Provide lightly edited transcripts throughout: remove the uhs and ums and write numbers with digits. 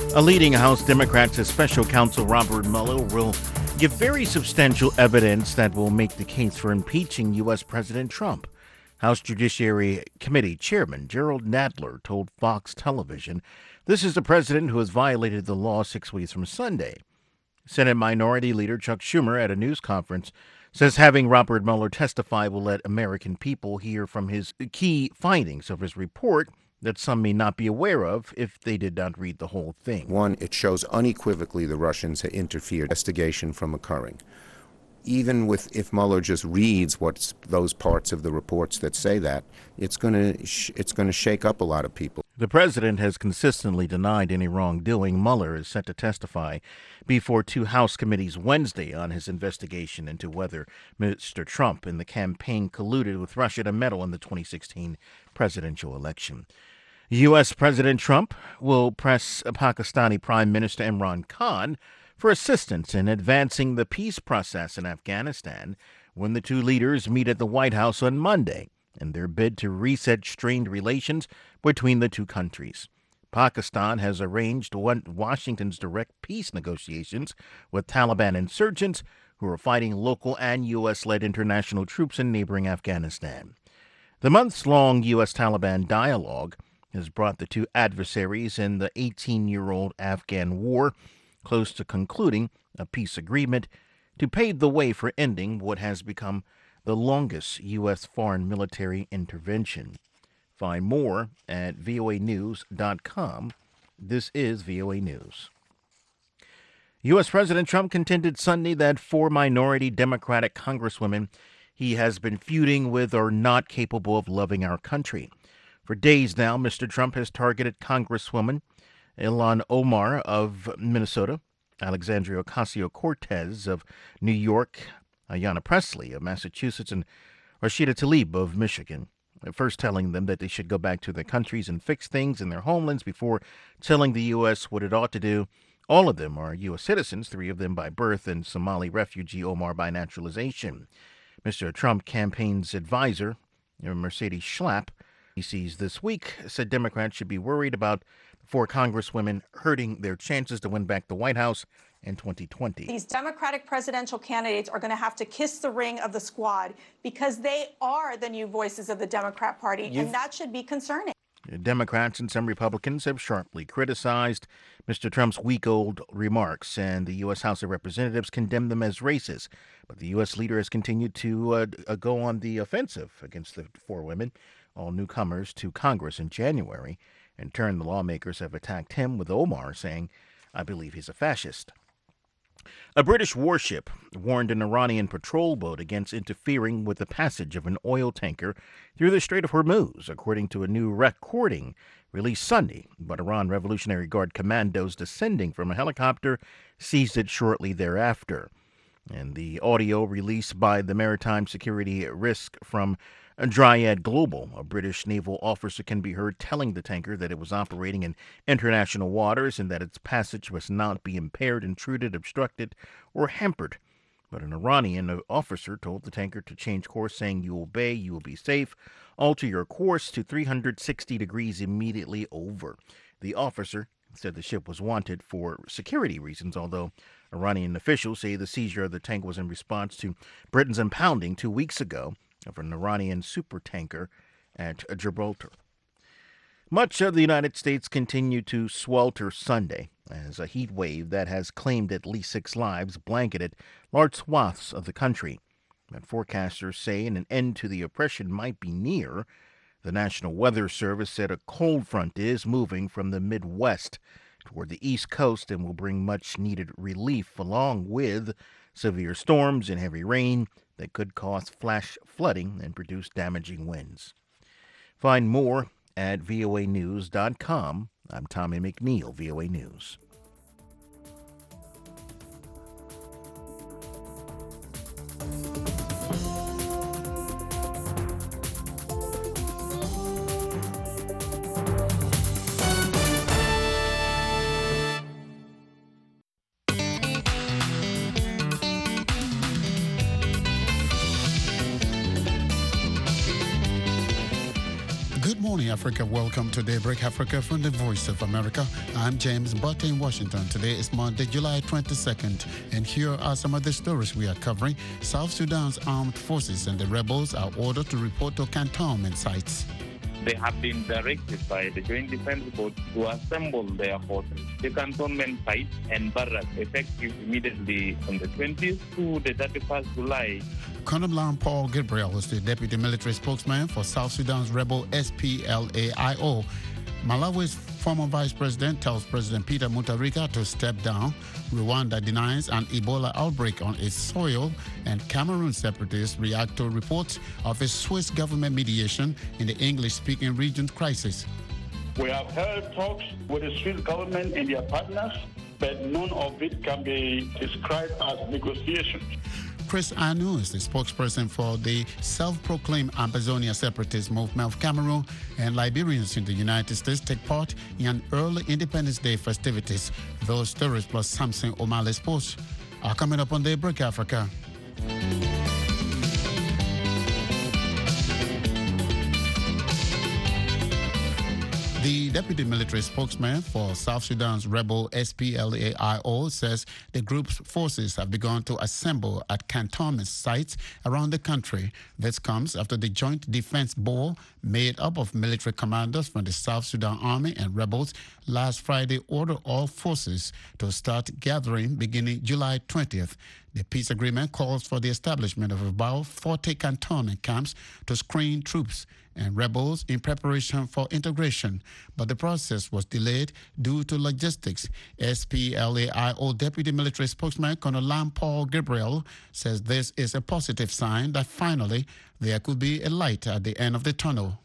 A leading House Democrat says special counsel Robert Mueller will give very substantial evidence that will make the case for impeaching U.S. President Trump. House Judiciary Committee Chairman Gerald Nadler told Fox Television this is the president who has violated the law 6 weeks from Sunday. Senate Minority Leader Chuck Schumer at a news conference says having Robert Mueller testify will let American people hear from his key findings of his report that some may not be aware of if they did not read the whole thing. One, it shows unequivocally the Russians had interfered in investigation from occurring. Even if Mueller just reads what's those parts of the reports that say that, it's going to shake up a lot of people. The president has consistently denied any wrongdoing. Mueller is set to testify before two House committees Wednesday on his investigation into whether Mr. Trump and the campaign colluded with Russia to meddle in the 2016 presidential election. U.S. President Trump will press Pakistani Prime Minister Imran Khan for assistance in advancing the peace process in Afghanistan when the two leaders meet at the White House on Monday in their bid to reset strained relations between the two countries. Pakistan has arranged Washington's direct peace negotiations with Taliban insurgents who are fighting local and U.S.-led international troops in neighboring Afghanistan. The months-long U.S.-Taliban dialogue has brought the two adversaries in the 18-year-old Afghan war close to concluding a peace agreement to pave the way for ending what has become the longest U.S. foreign military intervention. Find more at voanews.com. This is VOA News. U.S. President Trump contended Sunday that four minority Democratic congresswomen he has been feuding with are not capable of loving our country. For days now, Mr. Trump has targeted Congresswoman Ilhan Omar of Minnesota, Alexandria Ocasio-Cortez of New York, Ayanna Pressley of Massachusetts, and Rashida Tlaib of Michigan, first telling them that they should go back to their countries and fix things in their homelands before telling the U.S. what it ought to do. All of them are U.S. citizens, three of them by birth, and Somali refugee Omar by naturalization. Mr. Trump campaign's advisor, Mercedes Schlapp, he sees this week, said Democrats should be worried about four congresswomen hurting their chances to win back the White House in 2020. These Democratic presidential candidates are going to have to kiss the ring of the squad because they are the new voices of the Democrat Party, and that should be concerning. Democrats and some Republicans have sharply criticized Mr. Trump's week-old remarks, and the U.S. House of Representatives condemned them as racist. But the U.S. leader has continued to go on the offensive against the four women, all newcomers to Congress in January. In turn, the lawmakers have attacked him, with Omar saying, "I believe he's a fascist." A British warship warned an Iranian patrol boat against interfering with the passage of an oil tanker through the Strait of Hormuz, according to a new recording released Sunday. But Iran Revolutionary Guard commandos descending from a helicopter seized it shortly thereafter. And the audio released by the Maritime Security Risk from Dryad Global, a British naval officer, can be heard telling the tanker that it was operating in international waters and that its passage must not be impaired, intruded, obstructed, or hampered. But an Iranian officer told the tanker to change course, saying, "You obey, you will be safe. Alter your course to 360 degrees immediately over." The officer said the ship was wanted for security reasons, although Iranian officials say the seizure of the tank was in response to Britain's impounding 2 weeks ago of an Iranian supertanker at Gibraltar. Much of the United States continued to swelter Sunday as a heat wave that has claimed at least 6 lives blanketed large swaths of the country. But forecasters say an end to the oppression might be near. The National Weather Service said a cold front is moving from the Midwest toward the East Coast and will bring much-needed relief, along with severe storms and heavy rain that could cause flash flooding and produce damaging winds. Find more at voanews.com. I'm Tommy McNeil, VOA News. Good morning. morning, Africa. Welcome to Daybreak Africa from the Voice of America. I'm James Butte in Washington. Today is Monday, July 22nd, and here are some of the stories we are covering. South Sudan's armed forces and the rebels are ordered to report to cantonment sites. They have been directed by the Joint Defense Board to assemble their forces, the cantonment sites and barracks, effective immediately from the 20th to the 31st July. Colonel Paul Gabriel is the deputy military spokesman for South Sudan's rebel SPLA-IO. Malawi's former vice president tells President Peter Mutharika to step down. Rwanda denies an Ebola outbreak on its soil, and Cameroon separatists react to reports of a Swiss government mediation in the English-speaking region's crisis. We have held talks with the Swiss government and their partners, but none of it can be described as negotiations. Chris Anu is the spokesperson for the self-proclaimed Ambazonia separatist movement of Cameroon, and Liberians in the United States take part in early Independence Day festivities. Those stories plus Samson O'Malley Sports are coming up on Daybreak Africa. The deputy military spokesman for South Sudan's rebel SPLA-IO says the group's forces have begun to assemble at cantonment sites around the country. This comes after the Joint Defense Board, made up of military commanders from the South Sudan Army and rebels, last Friday ordered all forces to start gathering beginning July 20th. The peace agreement calls for the establishment of about 40 cantonment camps to screen troops and rebels in preparation for integration, but the process was delayed due to logistics. SPLA-IO Deputy Military Spokesman Colonel Paul Gabriel says this is a positive sign that finally there could be a light at the end of the tunnel.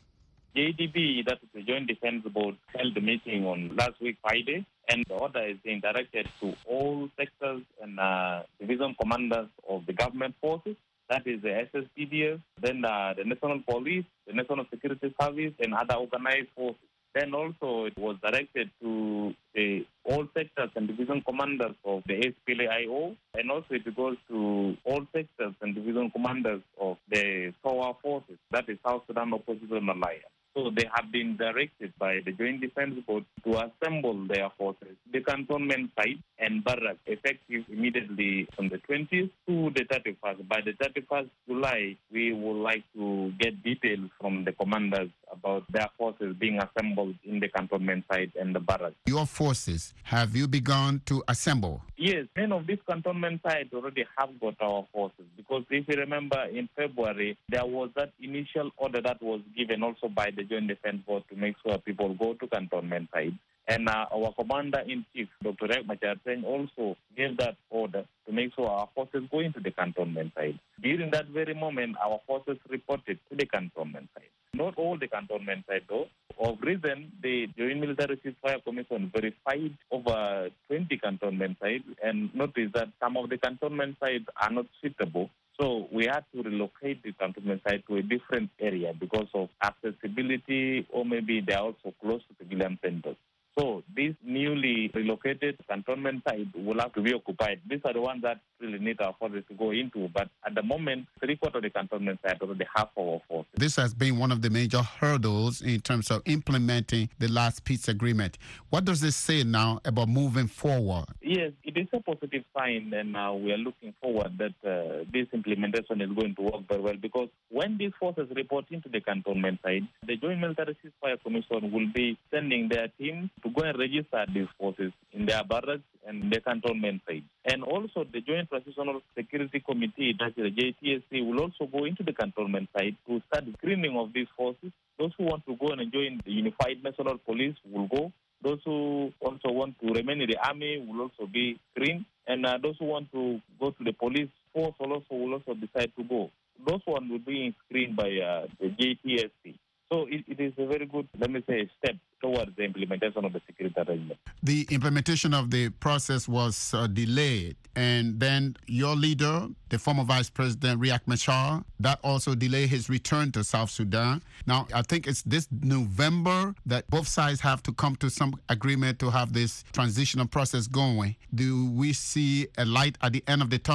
JDB, that is the Joint Defense Board, held a meeting on last week Friday, and the order is being directed to all sectors and division commanders of the government forces. That is the SSPDF, then the National Police, the National Security Service, and other organized forces. Then also it was directed to all sectors and division commanders of the SPLA-IO, and also it goes to all sectors and division commanders of the SOA forces, that is South Sudan Opposition Alliance. So they have been directed by the Joint Defense Board to assemble their forces, the cantonment site and barracks, effective immediately from the 20th to the 31st. By the 31st July, we would like to get details from the commanders about their forces being assembled in the cantonment site and the barracks. Your forces, have you begun to assemble? Yes, many of these cantonment sites already have got our forces, because if you remember in February, there was that initial order that was given also by the Joint Defense Board to make sure people go to cantonment sites. And our Commander-in-Chief, Dr. Riek Machar, also gave that order to make sure our forces go into the cantonment site. During that very moment, our forces reported to the cantonment site. Not all the cantonment sites, though. Of reason, the Joint Military Ceasefire Commission verified over 20 cantonment sites and noticed that some of the cantonment sites are not suitable. So we had to relocate the cantonment site to a different area because of accessibility, or maybe they are also close to civilian centers. So these newly relocated cantonment sites will have to be occupied. These are the ones that really need our forces to go into. But at the moment, 3/4 of the cantonment sites already have our forces. This has been one of the major hurdles in terms of implementing the last peace agreement. What does this say now about moving forward? Yes, it is a positive sign, and we are looking forward that this implementation is going to work very well, because when these forces report into the cantonment site, the Joint Military Ceasefire Commission will be sending their team to go and register these forces in their barracks and the cantonment site. And also the Joint Transitional Security Committee, that is the JTSC, will also go into the cantonment site to start screening of these forces. Those who want to go and join the Unified National Police will go. Those who also want to remain in the army will also be screened. And those who want to go to the police force will also decide to go. Those ones will be screened by the JTSC. So it is a very good, let me say, step towards the implementation of the security arrangement. The implementation of the process was delayed, and then your leader, the former Vice President Riek Machar, that also delayed his return to South Sudan. Now, I think it's this November that both sides have to come to some agreement to have this transitional process going. Do we see a light at the end of the tunnel?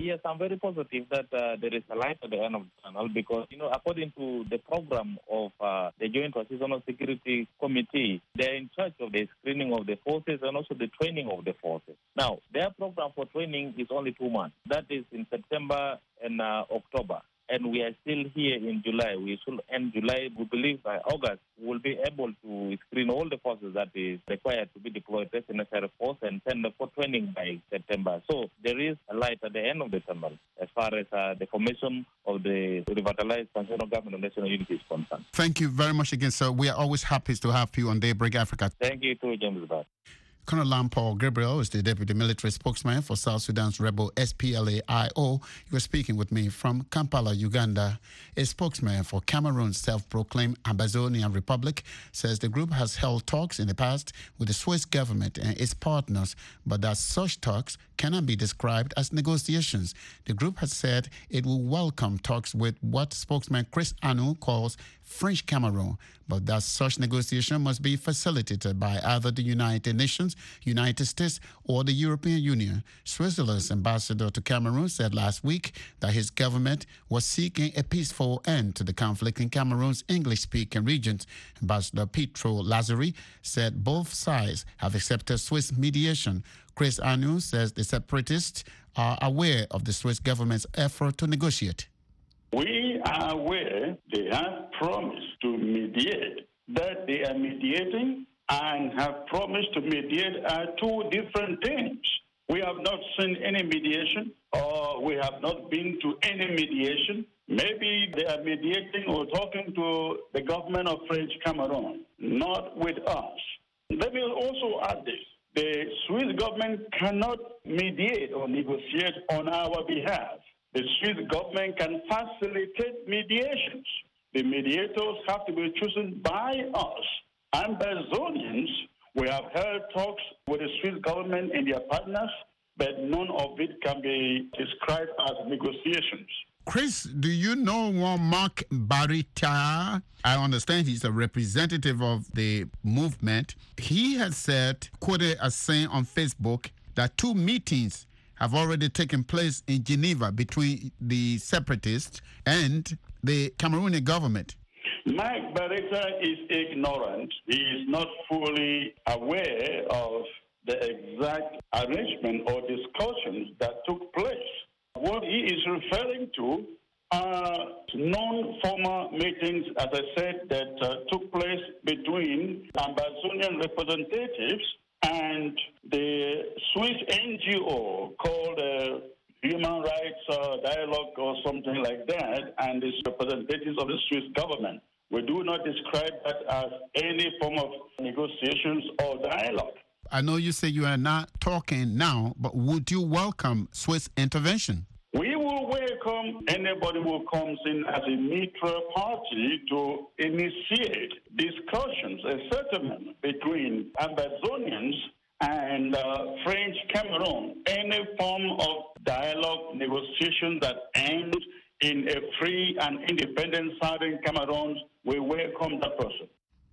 Yes, I'm very positive that there is a light at the end of the tunnel because, according to the program of the Joint Transitional Security Committee, they're in charge of the screening of the forces and also the training of the forces. Now, their program for training is only 2 months. That is in September and October. And we are still here in July. We should end July. We believe by August we'll be able to screen all the forces that is required to be deployed as a necessary force and send them for training by September. So there is a light at the end of the tunnel as far as the formation of the revitalized Transitional Government of National Unity is concerned. Thank you very much again, sir. We are always happy to have you on Daybreak Africa. Thank you too, James Bart. Colonel Lampol Gabriel is the deputy military spokesman for South Sudan's rebel SPLA-IO. You were speaking with me from Kampala, Uganda. A spokesman for Cameroon's self-proclaimed Ambazonian Republic says the group has held talks in the past with the Swiss government and its partners, but that such talks cannot be described as negotiations. The group has said it will welcome talks with what spokesman Chris Anu calls French Cameroon, but that such negotiation must be facilitated by either the United Nations, United States, or the European Union. Switzerland's ambassador to Cameroon said last week that his government was seeking a peaceful end to the conflict in Cameroon's English-speaking regions. Ambassador Pietro Lazzari said both sides have accepted Swiss mediation. Chris Anu says the separatists are aware of the Swiss government's effort to negotiate. We are aware they have promised to mediate, that they are mediating and have promised to mediate are two different things. We have not seen any mediation or we have not been to any mediation. Maybe they are mediating or talking to the government of French Cameroon, not with us. Let me also add this. The Swiss government cannot mediate or negotiate on our behalf. The Swiss government can facilitate mediations. The mediators have to be chosen by us. Ambazonians, we have held talks with the Swiss government and their partners, but none of it can be described as negotiations. Chris, do you know one Mark Barita? I understand he's a representative of the movement. He has said, quoted as saying on Facebook, that 2 meetings have already taken place in Geneva between the separatists and the Cameroonian government. Mike Barita is ignorant. He is not fully aware of the exact arrangement or discussions that took place. What he is referring to are non-formal meetings, as I said, that took place between Ambazonian representatives and the Swiss NGO called Human Rights Dialogue or something like that, and the representatives of the Swiss government. We do not describe that as any form of negotiations or dialogue. I know you say you are not talking now, but would you welcome Swiss intervention? We will welcome anybody who comes in as a neutral party to initiate discussions, a settlement between Ambazonians and French Cameroon. Any form of dialogue, negotiation that ends in a free and independent Southern Cameroon, we welcome that person.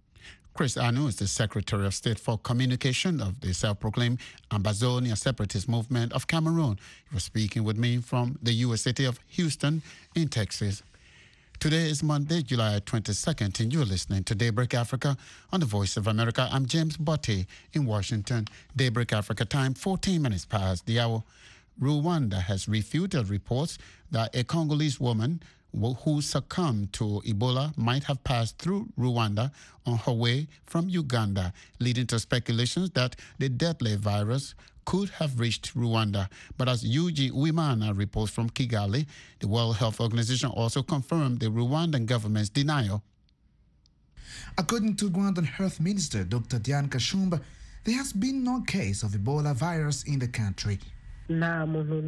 Chris Anu is the Secretary of State for Communication of the self-proclaimed Ambazonian Separatist Movement of Cameroon. He was speaking with me from the U.S. city of Houston in Texas. Today is Monday, July 22nd, and you're listening to Daybreak Africa on the Voice of America. I'm James Botte in Washington. Daybreak Africa time, 14 minutes past the hour. Rwanda has refuted reports that a Congolese woman who succumbed to Ebola might have passed through Rwanda on her way from Uganda, leading to speculations that the deadly virus could have reached Rwanda. But as Eugene Uwimana reports from Kigali, the World Health Organization also confirmed the Rwandan government's denial. According to Rwandan Health Minister Dr. Diane Kashumba, there has been no case of Ebola virus in the country. There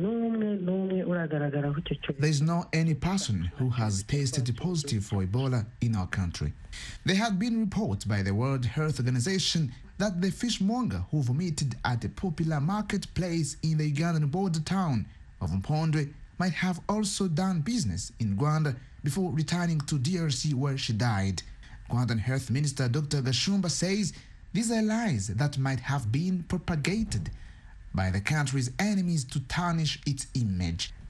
is no any person who has tested positive for Ebola in our country. There have been reports by the World Health Organization that the fishmonger who vomited at a popular marketplace in the Ugandan border town of Mpondwe might have also done business in Rwanda before returning to DRC where she died. Rwandan Health Minister Dr. Gashumba says these are lies that might have been propagated by the country's enemies to tarnish its image.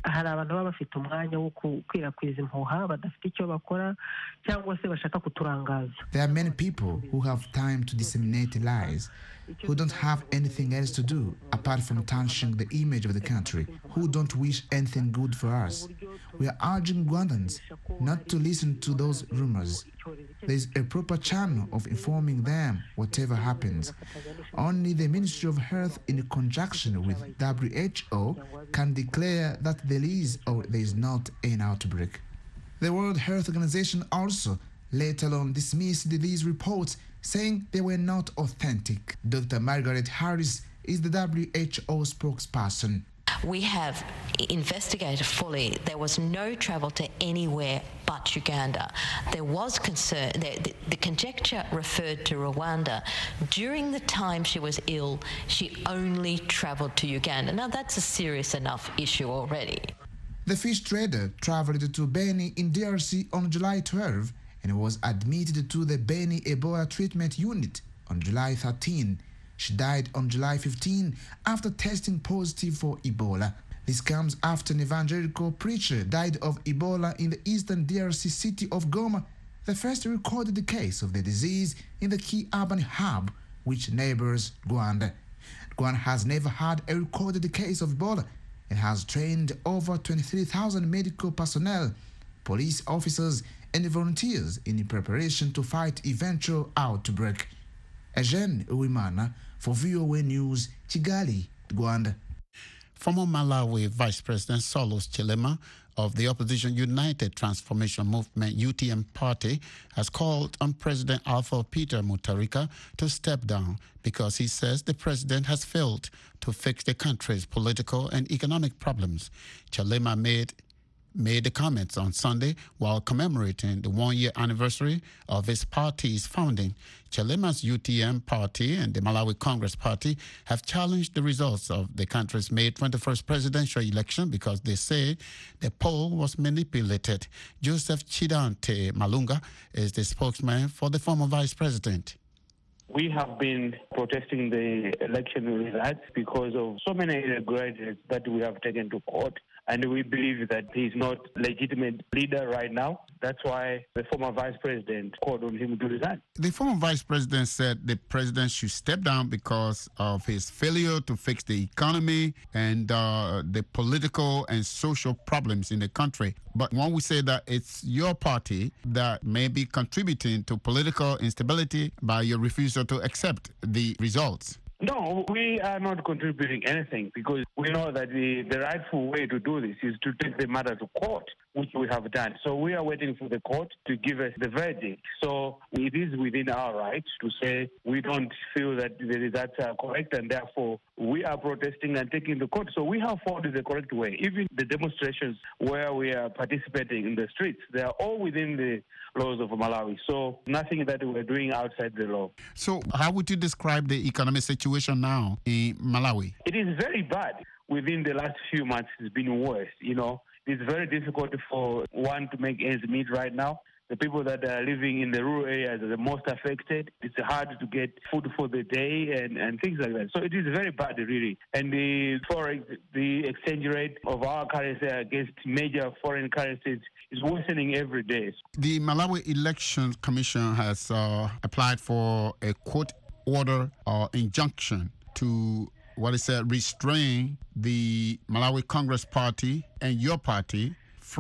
hari abantu baba bafite umwanya wo gukwirakwiza impuha badafite icyo bakora cyangwa se bashaka kuturangaza. There are many people who have time to disseminate lies, who don't have anything else to do apart from tarnishing the image of the country, who don't wish anything good for us. We are urging Rwandans not to listen to those rumors. There is a proper channel of informing them whatever happens. Only the Ministry of Health, in conjunction with WHO, can declare that there is or there is not an outbreak. The World Health Organization also later on dismissed these reports, saying they were not authentic. Dr. Margaret Harris is the WHO spokesperson. We have investigated fully. There was no travel to anywhere but Uganda. There was concern. The conjecture referred to Rwanda. During the time she was ill, she only travelled to Uganda. Now, that's a serious enough issue already. The fish trader traveled to Beni in DRC on July 12 and was admitted to the Beni Ebola treatment unit on July 13. She died on July 15 after testing positive for Ebola. This comes after an evangelical preacher died of Ebola in the eastern DRC city of Goma, the first recorded case of the disease in the key urban hub which neighbors Rwanda. Rwanda has never had a recorded case of Ebola and has trained over 23,000 medical personnel, police officers, and volunteers in preparation to fight eventual outbreak. Eugene Uwimana for VOA News, Kigali, Rwanda. Former Malawi Vice President Saulos Chilema of the opposition United Transformation Movement UTM party has called on President Alpha Peter Mutharika to step down because he says the president has failed to fix the country's political and economic problems. Chilema made the comments on Sunday while commemorating the one-year anniversary of his party's founding. Chilema's UTM party and the Malawi Congress Party have challenged the results of the country's May 21st presidential election because they say the poll was manipulated. Joseph Chidante Malunga is the spokesman for the former vice president. We have been protesting the election results because of so many irregularities that we have taken to court, and we believe that he's not a legitimate leader right now. That's why the former vice president called on him to resign. The former vice president said the president should step down because of his failure to fix the economy and the political and social problems in the country. But when we say that it's your party that may be contributing to political instability by your refusal to accept the results. No, we are not contributing anything because we know that the rightful way to do this is to take the matter to court, which we have done. So we are waiting for the court to give us the verdict. So it is within our rights to say we don't feel that the results are correct, and therefore we are protesting and taking the court. So we have followed the correct way. Even the demonstrations where we are participating in the streets, they are all within the laws of Malawi. So nothing that we're doing outside the law. So how would you describe the economic situation now in Malawi? It is very bad. Within the last few months, it's been worse. You know, it's very difficult for one to make ends meet right now. The people that are living in the rural areas are the most affected. It's hard to get food for the day and things like that. So it is very bad, really. And the forex, the exchange rate of our currency against major foreign currencies is worsening every day. The Malawi Election Commission has applied for a court order or injunction to what is restrain the Malawi Congress Party and your party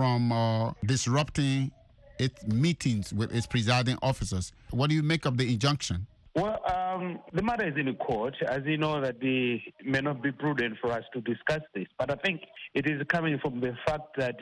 from disrupting its meetings with its presiding officers. What do you make of the injunction? Well, the matter is in the court. As you know, that it may not be prudent for us to discuss this, but I think it is coming from the fact that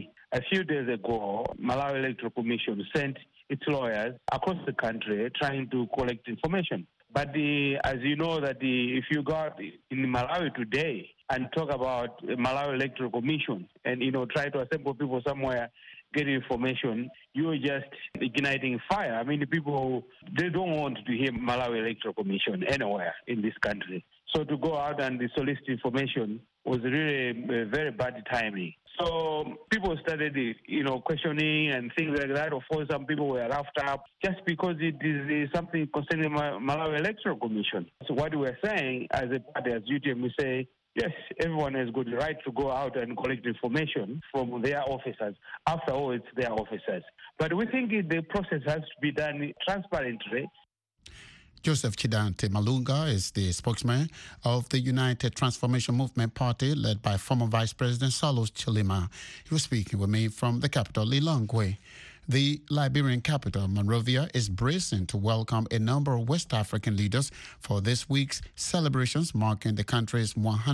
a few days ago, Malawi Electoral Commission sent its lawyers across the country trying to collect information. But as you know, that if you go out in Malawi today and talk about Malawi Electoral Commission and, try to assemble people somewhere, get information, you're just igniting fire. I mean, the people, they don't want to hear Malawi Electoral Commission anywhere in this country. So to go out and solicit information was really very bad timing. So people started, questioning and things like that. Of course, some people were roughed up just because it is something concerning Malawi Electoral Commission. So what we're saying as a party, as UTM, we say Yes, everyone has got the right to go out and collect information from their officers. After all, it's their officers. But we think the process has to be done transparently. Joseph Chidante Malunga is the spokesman of the United Transformation Movement Party led by former Vice President Salus Chilima. He was speaking with me from the capital, Lilongwe. The Liberian capital, Monrovia, is bracing to welcome a number of West African leaders for this week's celebrations marking the country's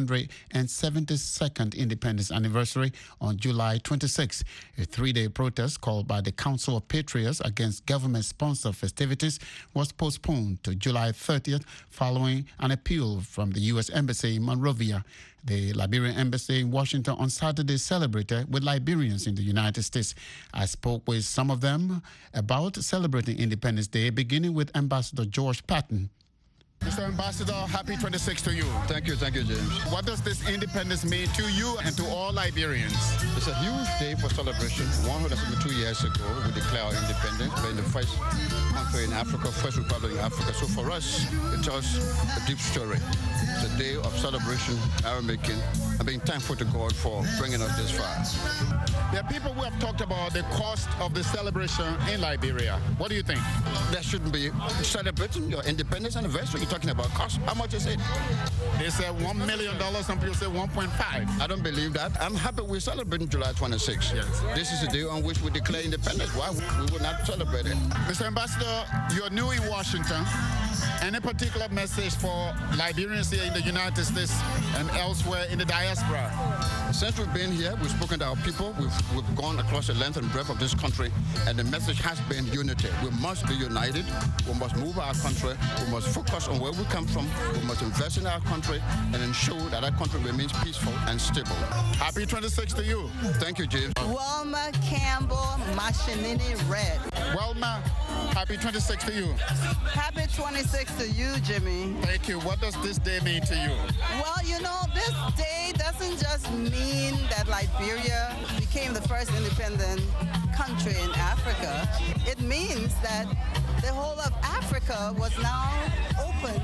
172nd independence anniversary on July 26. A three-day protest called by the Council of Patriots against government-sponsored festivities was postponed to July 30th following an appeal from the U.S. Embassy in Monrovia. The Liberian Embassy in Washington on Saturday celebrated with Liberians in the United States. I spoke with some of them about celebrating Independence Day, beginning with Ambassador George Patton. Mr. Ambassador, happy 26th to you. Thank you, James. What does this independence mean to you and to all Liberians? It's a huge day for celebration. 172 years ago, we declared independence, being the first country in Africa, first republic in Africa. So for us, it tells a deep story. It's a day of celebration, making, and being thankful to God for bringing us this far. There are people who have talked about the cost of the celebration in Liberia. What do you think? There shouldn't be celebrating your independence anniversary. You're talking about cost. How much is it? They say $1 million. Some people say 1.5. I don't believe that. I'm happy we're celebrating July 26. Yes. This is the day on which we declare independence. Why we would not celebrate it? Mr. Ambassador, you're new in Washington. Any particular message for Liberians here in the United States and elsewhere in the diaspora? Since we've been here, we've spoken to our people. We've gone across the length and breadth of this country, and the message has been unity. We must be united. We must move our country. We must focus on where we come from. We must invest in our country and ensure that our country remains peaceful and stable. Happy 26th to you. Thank you, James. Wilma Campbell Mashinini Red. Wilma, happy 26th to you. Happy 26th to you, Jimmy. Thank you. What does this day mean to you? Well, you know, this day doesn't just mean that Liberia became the first independent country in Africa. It means that the whole of Africa was now open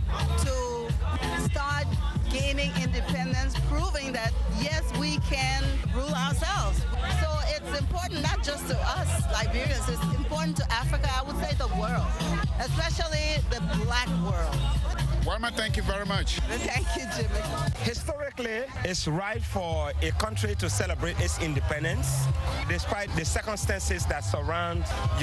to start gaining independence, proving that, yes, we can rule ourselves. So it's important not just to us, Liberians, it's important to Africa, I would say the world, especially the black world. Wilma, thank you very much. Thank you, Jimmy. Historically, it's right for a country to celebrate its independence, despite the circumstances that surround,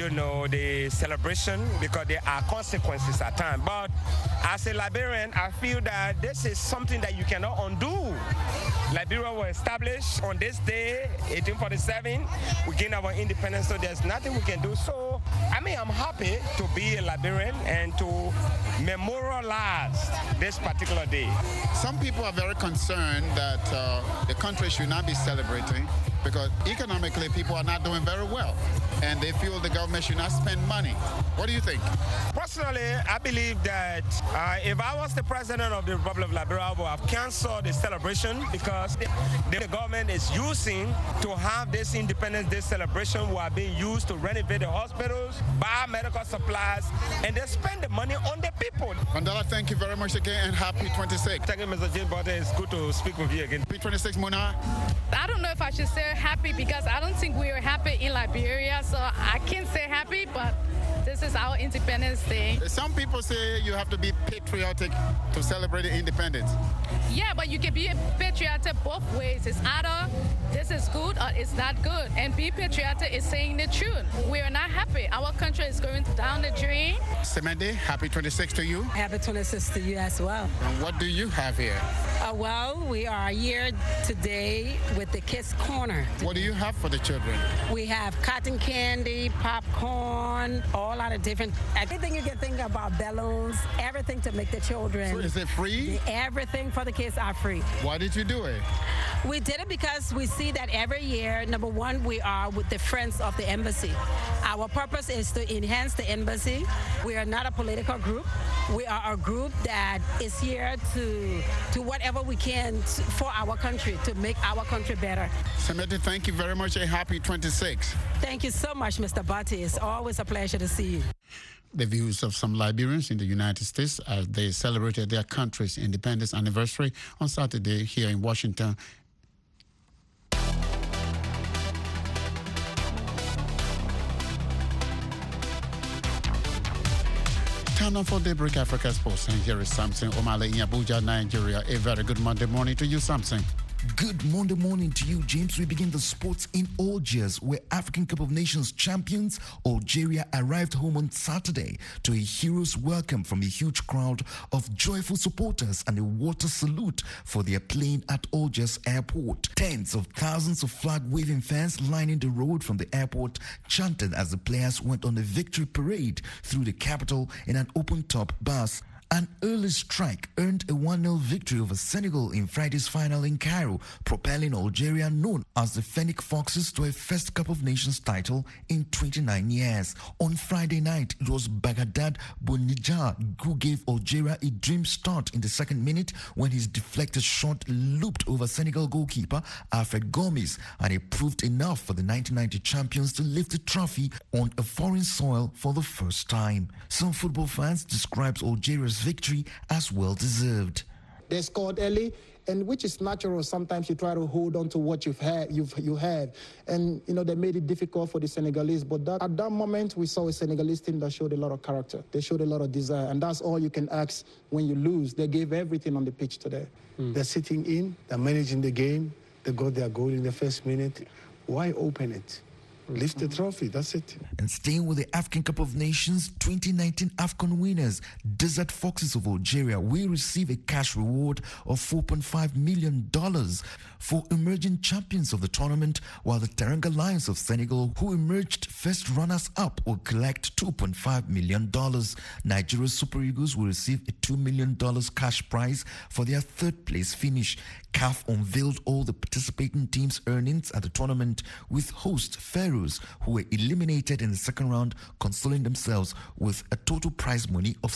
the celebration, because there are consequences at times. But as a Liberian, I feel that this is something that you cannot undo. Liberia was established on this day, 1847. We gained our independence, so there's nothing we can do. So, I'm happy to be a Liberian and to memorialize this particular day. Some people are very concerned that the country should not be celebrating because economically people are not doing very well and they feel the government should not spend money. What do you think? Personally, I believe that if I was the president of the Republic of Liberia, I would have canceled the celebration because the government is using to have this Independence Day celebration are being used to renovate the hospitals, buy medical supplies, and they spend the money on the people. Mandela, thank you very much again and happy 26th. Thank you, Mr. James Butler. It's good to speak with you again. Happy 26th, Mona. I don't know if I should say happy because I don't think we are happy in Liberia, so I can't say happy, but this is our Independence Day. Some people say you have to be patriotic to celebrate independence. Yeah, but you can be patriotic both ways. It's either this is good or it's not good. And be patriotic is saying the truth. We are not happy. Our country is going down the drain. Semende, happy 26th to you. Happy 26th to you as well. And what do you have here? Well, we are here today with the Kids Corner. What do you have for the children? We have cotton candy, popcorn, all lot of different, everything you can think about, balloons, everything to make the children. So is it free? Everything for the kids are free. Why did you do it? We did it because we see that every year, number one, we are with the Friends of the Embassy. Our purpose is to enhance the embassy. We are not a political group. We are a group that is here to do whatever we can for our country, to make our country better. Semete, thank you very much and happy 26th. Thank you so much, Mr. Butty. It's always a pleasure to see you. the views of some Liberians in the United States as they celebrated their country's independence anniversary on Saturday here in Washington. Time now for Daybreak Africa Sports, and here is Samson Omale in Abuja, Nigeria. A very good Monday morning to you, Samson. Good Monday morning to you, James. We begin the sports in Algiers, where African Cup of Nations champions Algeria arrived home on Saturday to a hero's welcome from a huge crowd of joyful supporters and a water salute for their plane at Algiers airport. Tens of thousands of flag-waving fans lining the road from the airport chanted as the players went on a victory parade through the capital in an open-top bus. An early strike earned a 1-0 victory over Senegal in Friday's final in Cairo, propelling Algeria, known as the Fennec Foxes, to a first Cup of Nations title in 29 years. On Friday night, it was Baghdad Bounidjah who gave Algeria a dream start in the second minute when his deflected shot looped over Senegal goalkeeper Alfred Gomis, and it proved enough for the 1990 champions to lift the trophy on a foreign soil for the first time. Some football fans described Algeria's victory as well deserved. They scored early, and which is natural. Sometimes you try to hold on to what you have, and they made it difficult for the Senegalese. But at that moment, we saw a Senegalese team that showed a lot of character. They showed a lot of desire, and that's all you can ask when you lose. They gave everything on the pitch today. They're sitting in, they're managing the game. They got their goal in the first minute. Why open it? Lift the trophy, that's it. And staying with the African Cup of Nations, 2019 AFCON winners, Desert Foxes of Algeria, will receive a cash reward of $4.5 million for emerging champions of the tournament, while the Teranga Lions of Senegal, who emerged first runners-up, will collect $2.5 million. Nigeria's Super Eagles will receive a $2 million cash prize for their third-place finish. CAF unveiled all the participating teams' earnings at the tournament, with host Pharaohs, who were eliminated in the second round, consoling themselves with a total prize money of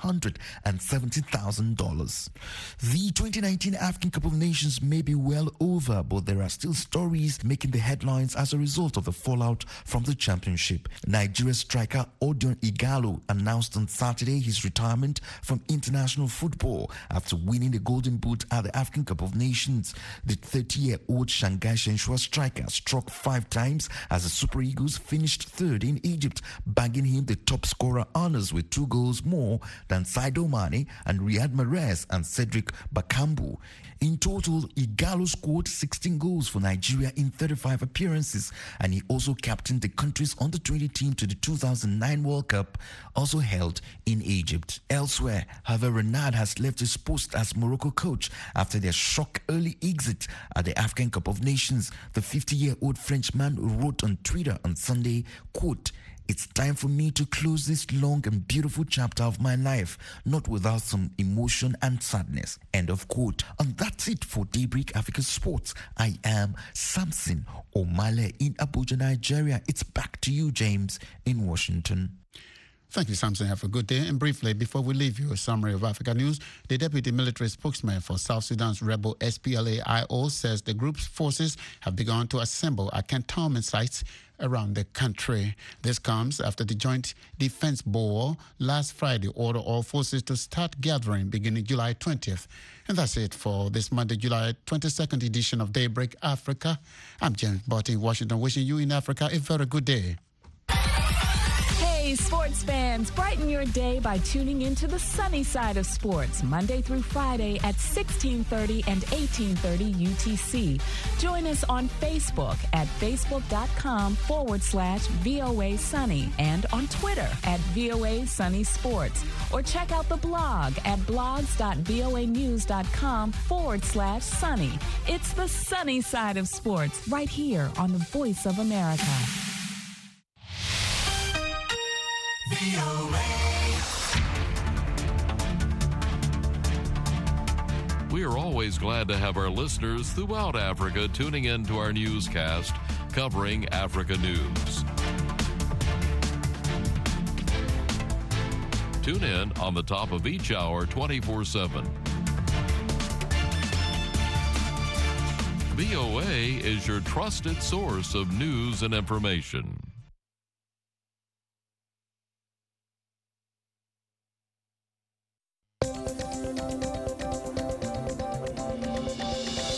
$670,000. The 2019 African Cup of Nations may be well over, but there are still stories making the headlines as a result of the fallout from the championship. Nigeria striker Odion Igalo announced on Saturday his retirement from international football after winning the Golden Boot at the African Cup of Nations. The 30-year-old Shanghai Shenhua striker struck 5 times as the Super Eagles finished third in Egypt, bagging him the top scorer honors with 2 goals more than Sadio Mane and Riyad Mahrez and Cedric Bakambu. In total, Igalo scored 16 goals for Nigeria in 35 appearances, and he also captained the country's under-20 team to the 2009 World Cup, also held in Egypt. Elsewhere, Hervé Renard has left his post as Morocco coach after their shock early exit at the African Cup of Nations. The 50-year-old Frenchman wrote on Twitter on Sunday, quote, "It's time for me to close this long and beautiful chapter of my life, not without some emotion and sadness." End of quote. And that's it for Daybreak Africa Sports. I am Samson Omale in Abuja, Nigeria. It's back to you, James, in Washington. Thank you, Samson. Have a good day. And briefly, before we leave you, a summary of Africa news. The deputy military spokesman for South Sudan's rebel SPLA-IO says the group's forces have begun to assemble at cantonment sites around the country. This comes after the Joint Defense Board last Friday ordered all forces to start gathering beginning July 20th. And that's it for this Monday, July 22nd edition of Daybreak Africa. I'm James Barty in Washington, wishing you in Africa a very good day. Hey, sports fans, brighten your day by tuning into the sunny side of sports, Monday through Friday at 1630 and 1830 UTC. Join us on Facebook at facebook.com/VOA Sunny and on Twitter at VOA Sunny Sports. Or check out the blog at blogs.voanews.com/sunny. It's the sunny side of sports right here on the Voice of America. We are always glad to have our listeners throughout Africa tuning in to our newscast covering Africa news. Tune in on the top of each hour 24/7. VOA is your trusted source of news and information.